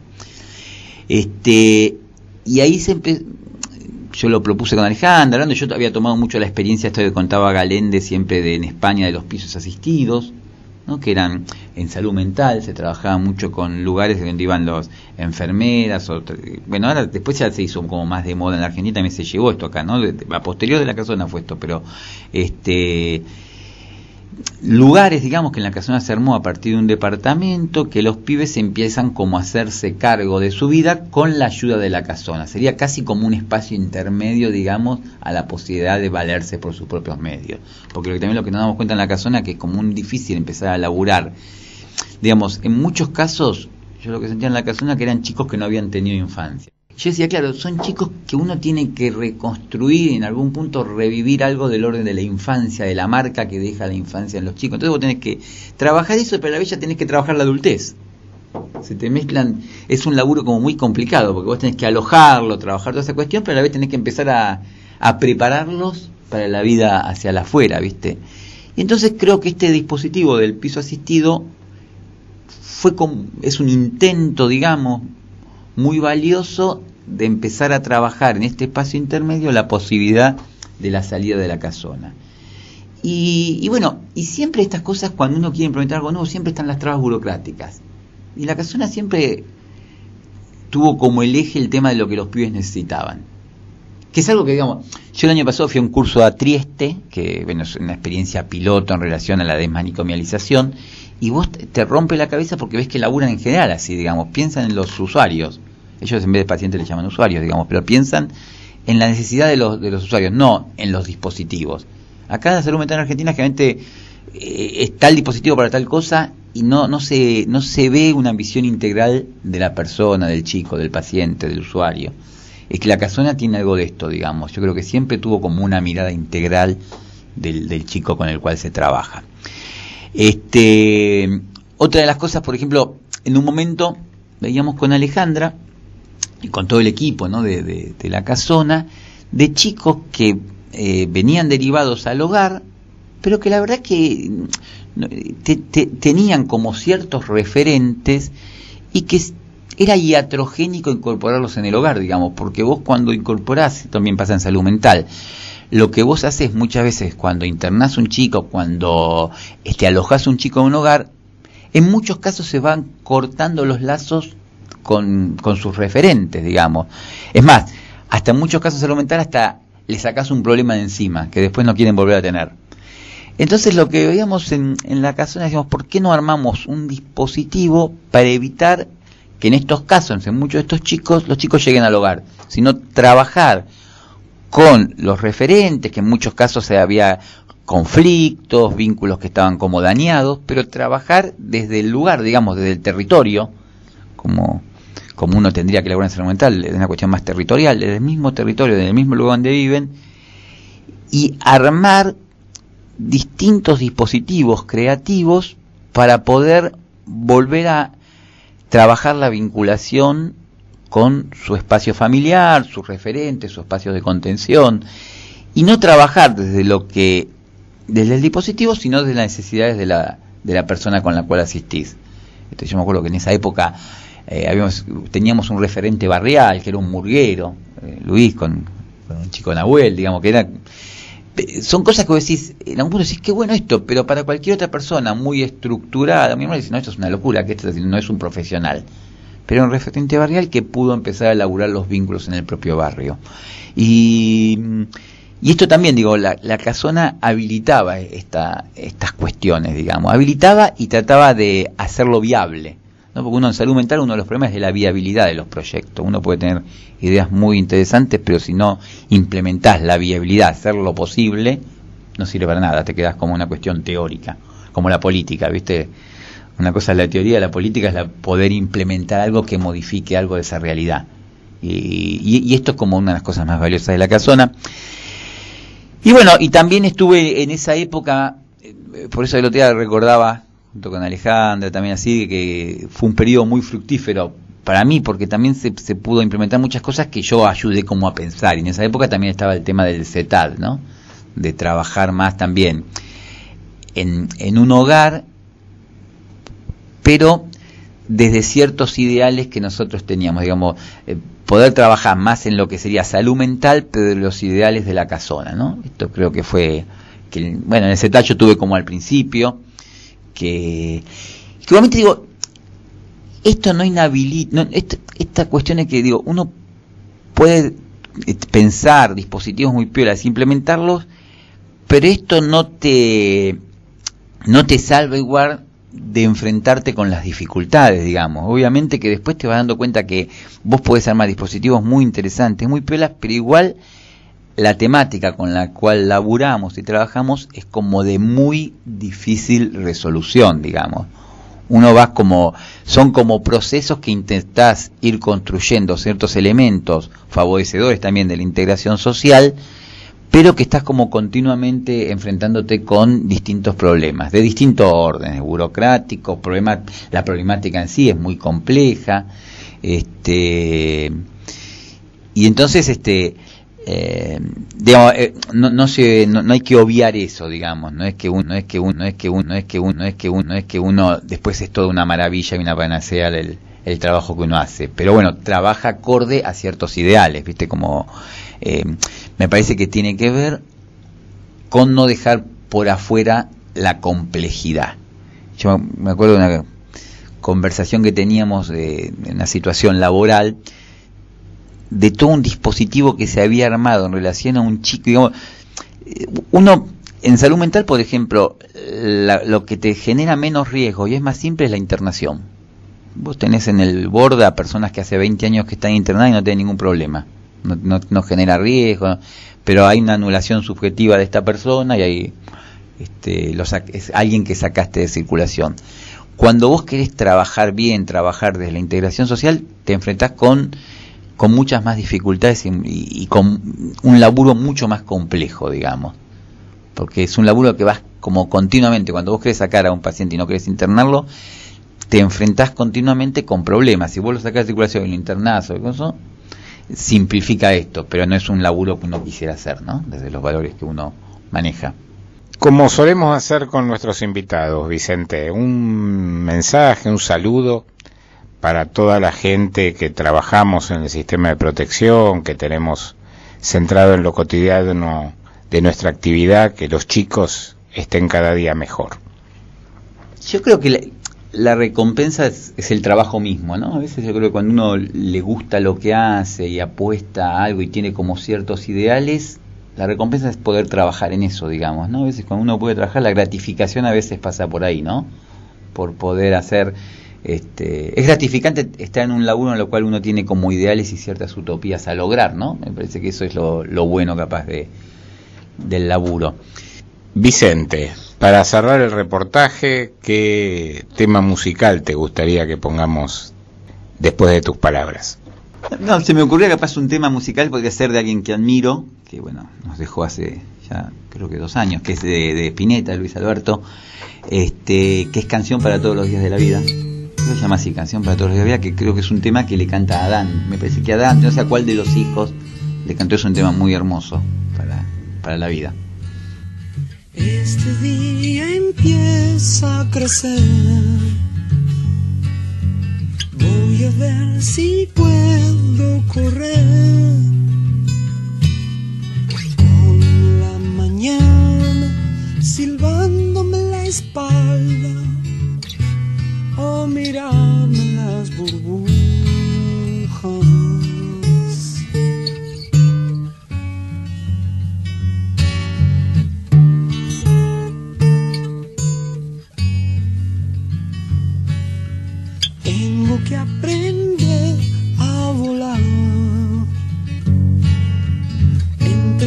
[SPEAKER 8] Este, y ahí siempre, yo lo propuse con Alejandra, hablando, yo había tomado mucho la experiencia, esto que contaba Galende siempre de, en España, de los pisos asistidos, ¿no? Que eran en salud mental, se trabajaba mucho con lugares donde iban los enfermeras, o, bueno, ahora después ya se hizo como más de moda en la Argentina, también se llevó esto acá, ¿no? A posterior de la casona fue esto, pero este lugares, digamos, que en la casona se armó a partir de un departamento, que los pibes empiezan como a hacerse cargo de su vida con la ayuda de la casona. Sería casi como un espacio intermedio, digamos, a la posibilidad de valerse por sus propios medios. Porque lo que también lo que nos damos cuenta en la casona, que es como un difícil empezar a laburar. Digamos, en muchos casos, yo lo que sentía en la casona que eran chicos que no habían tenido infancia. Yo decía, claro, son chicos que uno tiene que reconstruir, en algún punto revivir algo del orden de la infancia, de la marca que deja la infancia en los chicos. Entonces vos tenés que trabajar eso, pero a la vez ya tenés que trabajar la adultez. Se te mezclan, es un laburo como muy complicado, porque vos tenés que alojarlo, trabajar toda esa cuestión, pero a la vez tenés que empezar a, a prepararlos para la vida hacia la afuera, ¿viste? Y entonces creo que este dispositivo del piso asistido fue como, es un intento, digamos, muy valioso de empezar a trabajar en este espacio intermedio la posibilidad de la salida de la casona. Y, y bueno, y siempre estas cosas, cuando uno quiere implementar algo nuevo, siempre están las trabas burocráticas. Y la casona siempre tuvo como el eje el tema de lo que los pibes necesitaban. Que es algo que, digamos, yo el año pasado fui a un curso a Trieste, que bueno, es una experiencia piloto en relación a la desmanicomialización, y vos te rompe la cabeza porque ves que laburan en general así, digamos, piensan en los usuarios. Ellos en vez de pacientes les llaman usuarios, digamos, pero piensan en la necesidad de los, de los usuarios, no en los dispositivos. Acá en la salud mental en Argentina generalmente eh, está el dispositivo para tal cosa y no, no, se, no se ve una visión integral de la persona, del chico, del paciente, del usuario. Es que la casona tiene algo de esto, digamos. Yo creo que siempre tuvo como una mirada integral del, del chico con el cual se trabaja. Este, otra de las cosas, por ejemplo, en un momento veíamos con Alejandra y con todo el equipo, ¿no? de, de, de la casona, de chicos que eh, venían derivados al hogar, pero que la verdad que te, te, tenían como ciertos referentes y que era iatrogénico incorporarlos en el hogar, digamos, porque vos cuando incorporás, también pasa en salud mental, lo que vos haces muchas veces cuando internás un chico, cuando este, alojás un chico en un hogar, en muchos casos se van cortando los lazos con, con sus referentes, digamos. Es más, hasta en muchos casos de salud mental hasta le sacás un problema de encima, que después no quieren volver a tener. Entonces lo que veíamos en, en la casona, decíamos, ¿por qué no armamos un dispositivo para evitar que en estos casos, en muchos de estos chicos, los chicos lleguen al hogar, sino trabajar con los referentes, que en muchos casos había conflictos, vínculos que estaban como dañados, pero trabajar desde el lugar, digamos, desde el territorio, como, como uno tendría que elaborar en salud mental, es una cuestión más territorial, desde el mismo territorio, desde el mismo lugar donde viven, y armar distintos dispositivos creativos para poder volver a trabajar la vinculación con su espacio familiar, sus referentes, sus espacios de contención, y no trabajar desde lo que desde el dispositivo, sino desde las necesidades de la de la persona con la cual asistís. Entonces yo me acuerdo que en esa época eh, habíamos, teníamos un referente barrial, que era un murguero, eh, Luis, con, con un chico Nahuel, digamos, que era... Son cosas que vos decís, en algún punto decís, qué bueno esto, pero para cualquier otra persona muy estructurada, mi hermano dice, no, esto es una locura, que esto no es un profesional. pero un referente barrial que pudo empezar a elaborar los vínculos en el propio barrio. Y, y esto también, digo, la, la casona habilitaba esta, estas cuestiones, digamos, habilitaba y trataba de hacerlo viable, ¿no? Porque uno en salud mental, uno de los problemas es la viabilidad de los proyectos. Uno puede tener ideas muy interesantes, pero si no implementás la viabilidad, hacerlo posible, no sirve para nada, te quedás como una cuestión teórica, como la política, ¿viste? Una cosa es la teoría, la política es la poder implementar algo que modifique algo de esa realidad. Y, y, y esto es como una de las cosas más valiosas de la casona. Y bueno, y también estuve en esa época, por eso el otro día recordaba, junto con Alejandra también así, que fue un periodo muy fructífero para mí, porque también se, se pudo implementar muchas cosas que yo ayudé como a pensar. Y en esa época también estaba el tema del C E T A D, ¿no? De trabajar más también en, en un hogar, pero desde ciertos ideales que nosotros teníamos, digamos, eh, poder trabajar más en lo que sería salud mental, pero de los ideales de la casona, ¿no? Esto creo que fue, que, bueno, en ese C E T A D yo tuve como al principio, que, que igualmente digo, esto no inhabilita, no, esta, esta cuestión es que, digo, uno puede pensar dispositivos muy piolas, implementarlos, pero esto no te, no te salva igual de enfrentarte con las dificultades, digamos. Obviamente que después te vas dando cuenta que vos podés armar dispositivos muy interesantes, muy piolas, pero igual la temática con la cual laburamos y trabajamos es como de muy difícil resolución, digamos. Uno va como, son como procesos que intentás ir construyendo ciertos elementos favorecedores también de la integración social, pero que estás como continuamente enfrentándote con distintos problemas, de distintos órdenes, burocráticos, problemas, la problemática en sí es muy compleja, este, y entonces, este, eh, digamos, eh, no, no se, no, no hay que obviar eso, digamos, no es que uno, no es que uno, no es que uno, no es que uno, no es que uno, no es que uno, después es toda una maravilla y una panacea el, el trabajo que uno hace, pero bueno, trabaja acorde a ciertos ideales, viste, como eh, me parece que tiene que ver con no dejar por afuera la complejidad. Yo me acuerdo de una conversación que teníamos de, de una situación laboral, de todo un dispositivo que se había armado en relación a un chico, digamos, uno en salud mental, por ejemplo, la, lo que te genera menos riesgo y es más simple es la internación. Vos tenés en el borde a personas que hace veinte años que están internadas y no tienen ningún problema. No, no, no genera riesgo, pero hay una anulación subjetiva de esta persona y hay este, lo sac- es alguien que sacaste de circulación. Cuando vos querés trabajar bien, trabajar desde la integración social, te enfrentás con, con muchas más dificultades y, y, y con un laburo mucho más complejo, digamos, porque es un laburo que vas como continuamente. Cuando vos querés sacar a un paciente y no querés internarlo, te enfrentás continuamente con problemas. Si vos lo sacás de circulación y lo internás o eso, simplifica esto, pero no es un laburo que uno quisiera hacer, ¿no? Desde los valores que uno maneja.
[SPEAKER 7] Como solemos hacer con nuestros invitados, Vicente, un mensaje, un saludo para toda la gente que trabajamos en el sistema de protección, que tenemos centrado en lo cotidiano de nuestra actividad, que los chicos estén cada día mejor.
[SPEAKER 8] Yo creo que la, la recompensa es, es el trabajo mismo, ¿no? A veces yo creo que cuando uno le gusta lo que hace y apuesta a algo y tiene como ciertos ideales, la recompensa es poder trabajar en eso, digamos, ¿no? A veces cuando uno puede trabajar, la gratificación a veces pasa por ahí, ¿no? Por poder hacer, este, es gratificante estar en un laburo en lo cual uno tiene como ideales y ciertas utopías a lograr, ¿no? Me parece que eso es lo, lo bueno capaz de del laburo.
[SPEAKER 7] Vicente, para cerrar el reportaje, ¿qué tema musical te gustaría que pongamos después de tus palabras?
[SPEAKER 8] No, se me ocurría capaz un tema musical, podría ser de alguien que admiro, que bueno, nos dejó hace ya creo que dos años, que es de, de Spinetta, Luis Alberto, este, que es Canción para todos los días de la vida. Se llama así, Canción para todos los días de la vida, que creo que es un tema que le canta a Adán. Me parece que a Adán, no sé a cuál de los hijos le cantó, es un tema muy hermoso para, para la vida.
[SPEAKER 11] Este día empieza a crecer, voy a ver si puedo correr, con la mañana silbándome la espalda o mirarme las burbujas.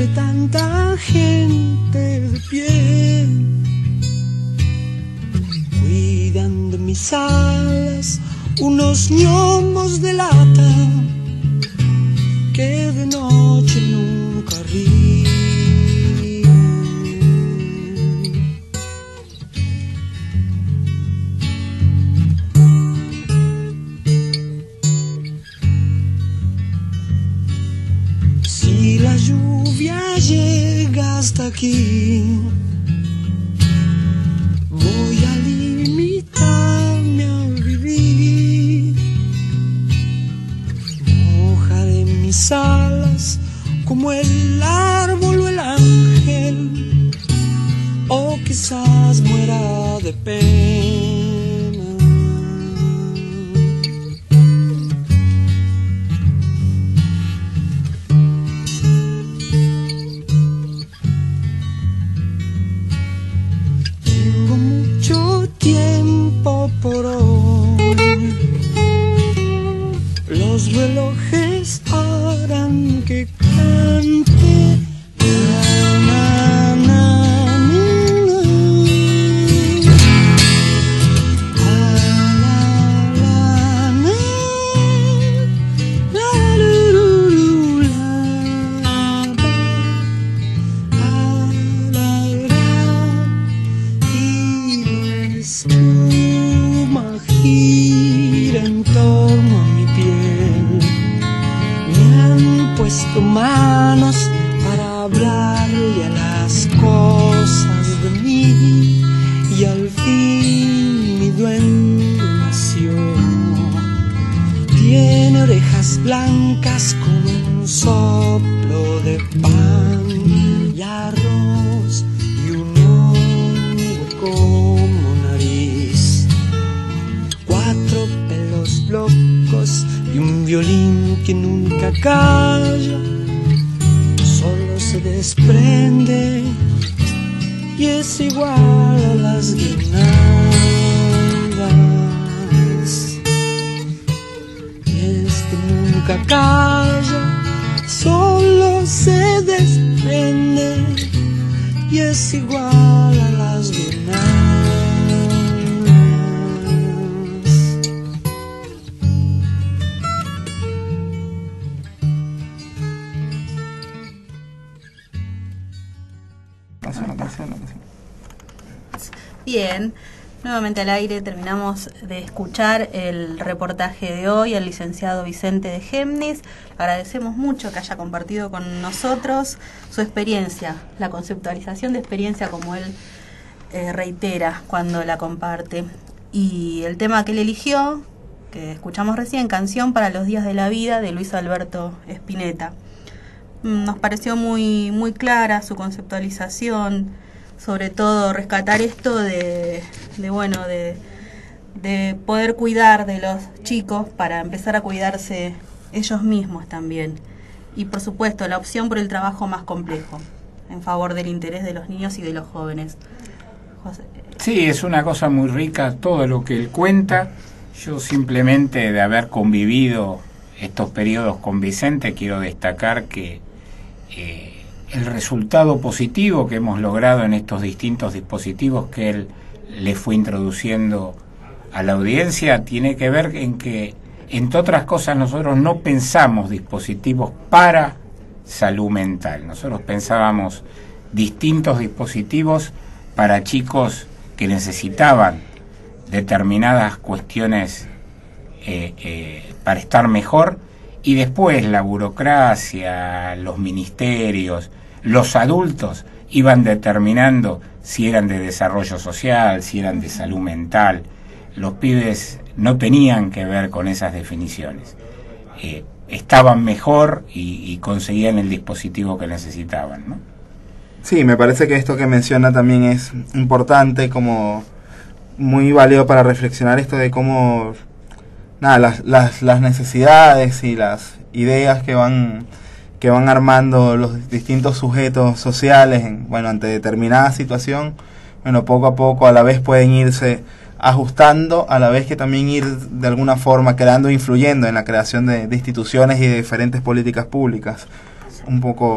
[SPEAKER 11] entre tanta gente de pie, cuidan de mis alas unos ñomos de lata que de noche nunca ríen. Si la lluvia llega hasta aquí, voy a limitarme a vivir. Mojaré mis alas como el árbol o el ángel, o quizás muera de pena. Tengo mucho tiempo por hoy, los relojes harán que cante. Na, na, na, na. Ah, la, la, na. La, lu, lu, lu, la, ba. Ah, la, la. Y la espuma gira en torno a mi piel. Me han puesto manos para hablarle a las cosas de mí, y al fin mi duende nació. Tiene orejas blancas como un soplo de pan y arroz, y un hongo como nariz, cuatro pelos locos y un violín que nunca calla, solo se desprende y es igual a las guirnaldas. Y es que nunca calla, solo se desprende y es igual a las guirnaldas.
[SPEAKER 5] Bien, nuevamente al aire terminamos de escuchar el reportaje de hoy al licenciado Vicente de Gémnis. Agradecemos mucho que haya compartido con nosotros su experiencia, la conceptualización de experiencia como él eh, reitera cuando la comparte. Y el tema que él eligió, que escuchamos recién, Canción para los días de la vida, de Luis Alberto Spinetta. Nos pareció muy, muy clara su conceptualización, sobre todo rescatar esto de, de bueno, de, de poder cuidar de los chicos para empezar a cuidarse ellos mismos también. Y por supuesto la opción por el trabajo más complejo, en favor del interés de los niños y de los jóvenes. José.
[SPEAKER 7] Sí, es una cosa muy rica todo lo que él cuenta. Yo simplemente de haber convivido estos periodos con Vicente quiero destacar que eh, el resultado positivo que hemos logrado en estos distintos dispositivos que él le fue introduciendo a la audiencia tiene que ver en que, entre otras cosas, nosotros no pensamos dispositivos para salud mental. Nosotros pensábamos distintos dispositivos para chicos que necesitaban determinadas cuestiones eh, eh, para estar mejor, y después la burocracia, los ministerios, los adultos iban determinando si eran de desarrollo social, si eran de salud mental. Los pibes no tenían que ver con esas definiciones. Eh, estaban mejor y, y conseguían el dispositivo que necesitaban, ¿no?
[SPEAKER 6] Sí, me parece que esto que menciona también es importante, como muy válido para reflexionar esto de cómo nada, las, las, las necesidades y las ideas que van que van armando los distintos sujetos sociales en, bueno, ante determinada situación, bueno, poco a poco a la vez pueden irse ajustando, a la vez que también ir de alguna forma creando e influyendo en la creación de, de instituciones y de diferentes políticas públicas. Un poco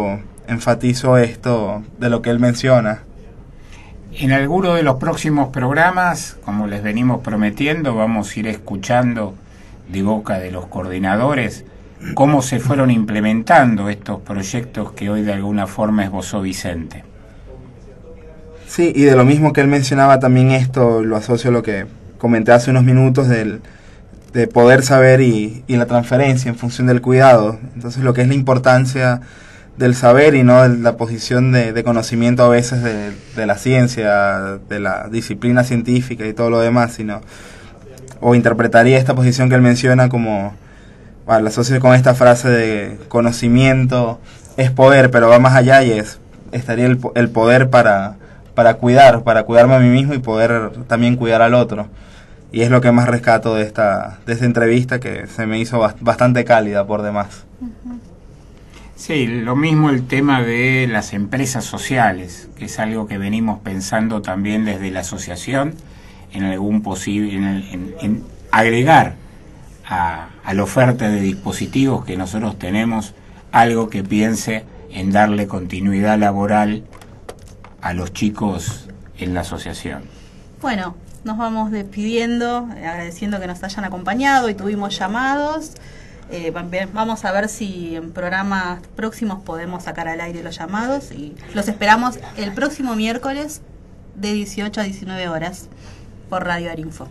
[SPEAKER 6] enfatizo esto de lo que él menciona.
[SPEAKER 7] En alguno de los próximos programas, como les venimos prometiendo, vamos a ir escuchando de boca de los coordinadores cómo se fueron implementando estos proyectos que hoy de alguna forma esbozó Vicente.
[SPEAKER 6] Sí, y de lo mismo que él mencionaba también esto, lo asocio a lo que comenté hace unos minutos del, de poder saber y, y la transferencia en función del cuidado. Entonces lo que es la importancia del saber y no de la posición de, de conocimiento a veces de, de la ciencia, de la disciplina científica y todo lo demás, sino, o interpretaría esta posición que él menciona como, bueno, la asocio con esta frase de conocimiento es poder, pero va más allá y es, estaría el, el poder para, para cuidar, para cuidarme a mí mismo y poder también cuidar al otro. Y es lo que más rescato de esta, de esta entrevista, que se me hizo bastante cálida por demás.
[SPEAKER 7] Sí, lo mismo el tema de las empresas sociales, que es algo que venimos pensando también desde la asociación, en algún posible, en, en, en agregar a, a la oferta de dispositivos que nosotros tenemos algo que piense en darle continuidad laboral a los chicos en la asociación.
[SPEAKER 5] Bueno, nos vamos despidiendo, agradeciendo que nos hayan acompañado y tuvimos llamados. Eh, vamos a ver si en programas próximos podemos sacar al aire los llamados y los esperamos el próximo miércoles de dieciocho a diecinueve horas por Radio Arinfo.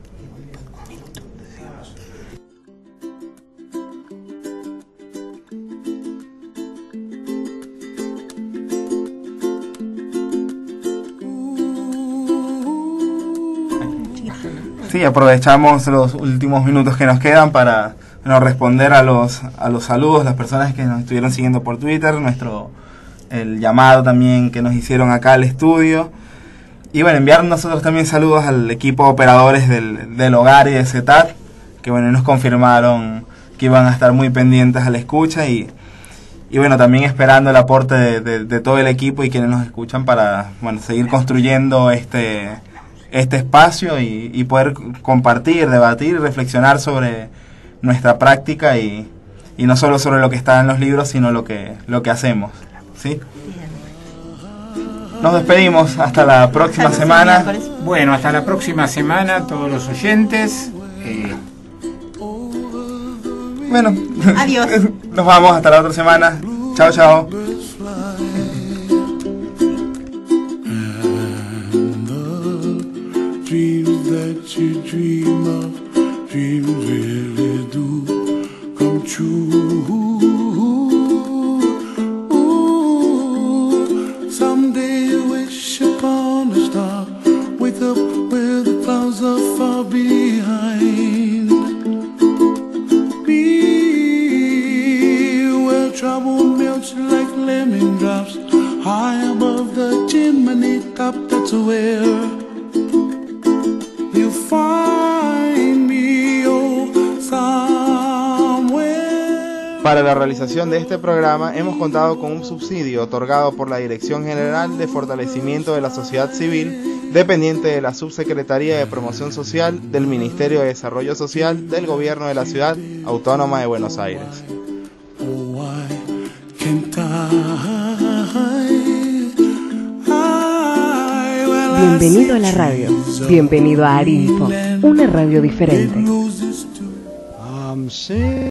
[SPEAKER 6] Sí, aprovechamos los últimos minutos que nos quedan para bueno, responder a los a los saludos, las personas que nos estuvieron siguiendo por Twitter, nuestro el llamado también que nos hicieron acá al estudio. Y bueno, enviar nosotros también saludos al equipo de operadores del, del hogar y de C E T A T, que bueno, nos confirmaron que iban a estar muy pendientes a la escucha y, y bueno, también esperando el aporte de, de, de todo el equipo y quienes nos escuchan para bueno, seguir construyendo este, este espacio y, y poder compartir, debatir y reflexionar sobre nuestra práctica y, y no solo sobre lo que está en los libros, sino lo que, lo que hacemos, ¿sí? Nos despedimos hasta la próxima semana.
[SPEAKER 7] Bueno, hasta la próxima semana todos los oyentes. Eh...
[SPEAKER 6] Bueno,
[SPEAKER 5] adiós.
[SPEAKER 6] Nos vamos hasta la otra semana. Chao, chao. Para la realización de este programa hemos contado con un subsidio otorgado por la Dirección General de Fortalecimiento de la Sociedad Civil, dependiente de la Subsecretaría de Promoción Social del Ministerio de Desarrollo Social del Gobierno de la Ciudad Autónoma de Buenos Aires.
[SPEAKER 1] Bienvenido a la radio, bienvenido a Arinfo, una radio diferente.